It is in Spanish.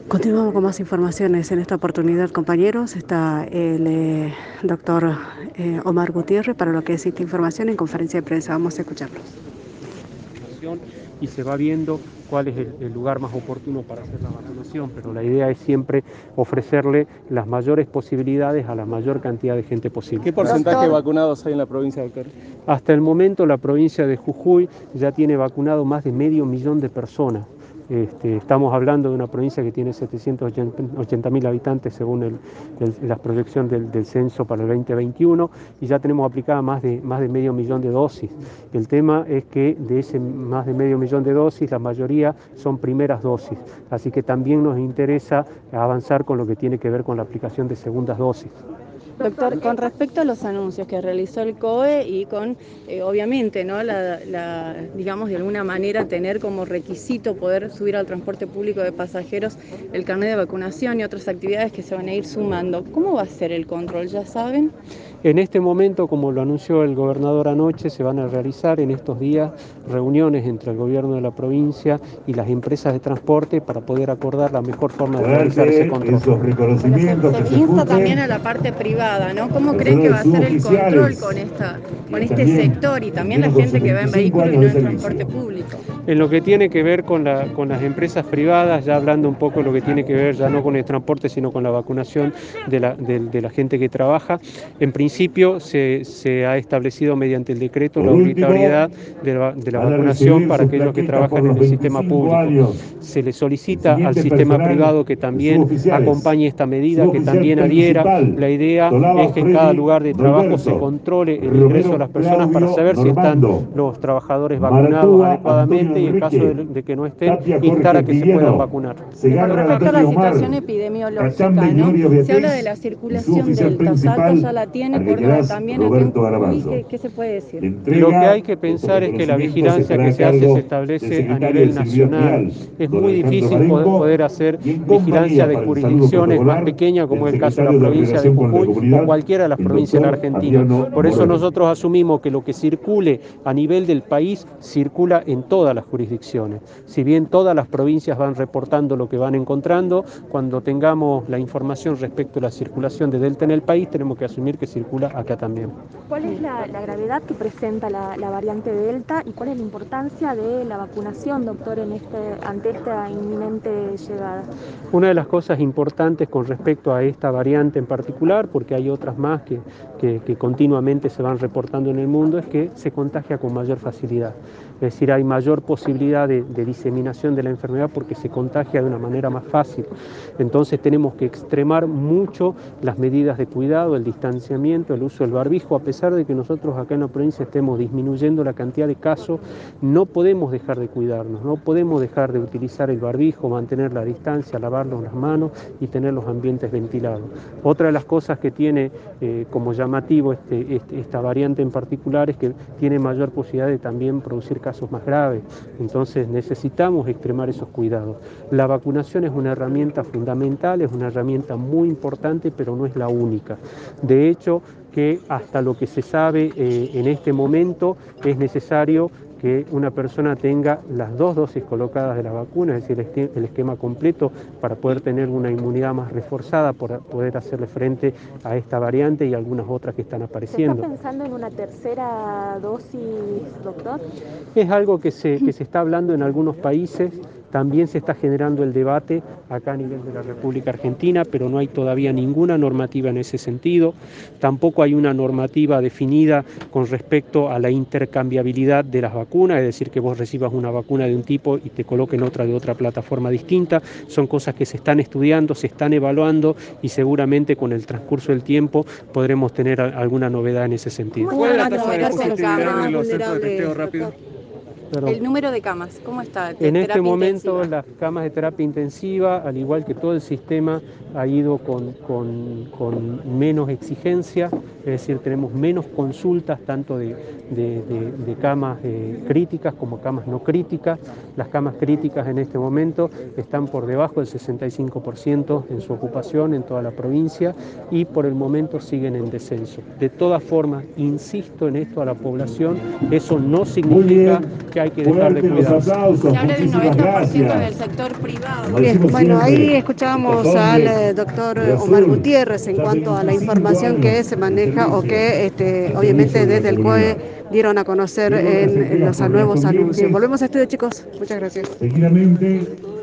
Continuamos con más informaciones. En esta oportunidad, compañeros, está el doctor Omar Gutiérrez para lo que es esta información en conferencia de prensa. Vamos a escucharlo. Y se va viendo cuál es el lugar más oportuno para hacer la vacunación, pero la idea es siempre ofrecerle las mayores posibilidades a la mayor cantidad de gente posible. ¿Qué porcentaje de vacunados hay en la provincia, doctor? Hasta el momento la provincia de Jujuy ya tiene vacunado más de 500.000 de personas. Estamos hablando de una provincia que tiene 780.000 habitantes según la proyección del censo para el 2021 y ya tenemos aplicadas más de 500.000 de dosis. El tema es que de ese más de 500.000 de dosis, la mayoría son primeras dosis, así que también nos interesa avanzar con lo que tiene que ver con la aplicación de segundas dosis. Doctor, con respecto a los anuncios que realizó el COE y con, obviamente, ¿no? Digamos, de alguna manera tener como requisito poder subir al transporte público de pasajeros el carnet de vacunación y otras actividades que se van a ir sumando, ¿cómo va a ser el control? ¿Ya saben? En este momento, como lo anunció el gobernador anoche, se van a realizar en estos días reuniones entre el gobierno de la provincia y las empresas de transporte para poder acordar la mejor forma de realizar ese control. Se insta también a la parte privada, ¿no? ¿Cómo creen que va a ser el control con este sector y también la gente que va en vehículo y no en transporte público? En lo que tiene que ver con las empresas privadas, ya hablando un poco de lo que tiene que ver ya no con el transporte, sino con la vacunación de la gente que trabaja, en principio se ha establecido mediante el decreto la obligatoriedad de la vacunación para aquellos que trabajan en el sistema público. Se le solicita al sistema privado que también acompañe esta medida, que también adhiera. La idea es que en cada lugar de trabajo se controle el ingreso de las personas para saber si están los trabajadores vacunados adecuadamente y en caso de que no estén, instar a que se puedan vacunar. Con respecto a la situación epidemiológica, ¿no? Se habla de la circulación delta, Salta ya la tiene, Córdoba también, aquí en Jujuy, ¿qué se puede decir? Lo que hay que pensar es que la vigilancia que se hace se establece a nivel nacional. Es muy difícil poder hacer vigilancia de jurisdicciones más pequeñas, como es el caso de la provincia de Jujuy o cualquiera de las provincias en Argentina. Por eso nosotros asumimos que lo que circule a nivel del país circula en todas las jurisdicciones. Si bien todas las provincias van reportando lo que van encontrando, cuando tengamos la información respecto a la circulación de Delta en el país, tenemos que asumir que circula acá también. ¿Cuál es la gravedad que presenta la variante Delta y cuál es la importancia de la vacunación, doctor, ante esta inminente llegada? Una de las cosas importantes con respecto a esta variante en particular, porque hay otras más que continuamente se van reportando en el mundo, es que se contagia con mayor facilidad. Es decir, hay mayor posibilidad de diseminación de la enfermedad porque se contagia de una manera más fácil. Entonces tenemos que extremar mucho las medidas de cuidado, el distanciamiento, el uso del barbijo. A pesar de que nosotros acá en la provincia estemos disminuyendo la cantidad de casos, no podemos dejar de cuidarnos, no podemos dejar de utilizar el barbijo, mantener la distancia, lavarnos las manos y tener los ambientes ventilados. Otra de las cosas que tiene como llamativo esta variante en particular es que tiene mayor posibilidad de también producir casos más graves. Entonces necesitamos extremar esos cuidados. La vacunación es una herramienta fundamental, es una herramienta muy importante, pero no es la única. De hecho, que hasta lo que se sabe en este momento es necesario que una persona tenga las 2 dosis colocadas de la vacuna, es decir, el esquema completo para poder tener una inmunidad más reforzada, para poder hacerle frente a esta variante y algunas otras que están apareciendo. ¿Se está pensando en una tercera dosis, doctor? Es algo que se está hablando en algunos países. También se está generando el debate acá a nivel de la República Argentina, pero no hay todavía ninguna normativa en ese sentido. Tampoco hay una normativa definida con respecto a la intercambiabilidad de las vacunas, es decir, que vos recibas una vacuna de un tipo y te coloquen otra de otra plataforma distinta. Son cosas que se están estudiando, se están evaluando y seguramente con el transcurso del tiempo podremos tener alguna novedad en ese sentido. ¿Cuál es la tasa de positividad en los centros de testeo rápido? El número de camas, ¿cómo está? En este momento las camas de terapia intensiva, al igual que todo el sistema, ha ido con menos exigencia, es decir, tenemos menos consultas tanto de camas críticas como camas no críticas. Las camas críticas en este momento están por debajo del 65% en su ocupación en toda la provincia y por el momento siguen en descenso. De todas formas, insisto en esto a la población, eso no significa que hay que dejar de cuidarse. Se habla de un 90% del sector privado. Bien, bueno, ahí escuchábamos al doctor Omar Gutiérrez en cuanto a la información que se maneja o que obviamente desde el COE dieron a conocer en los nuevos anuncios. Volvemos a estudio, chicos. Muchas gracias.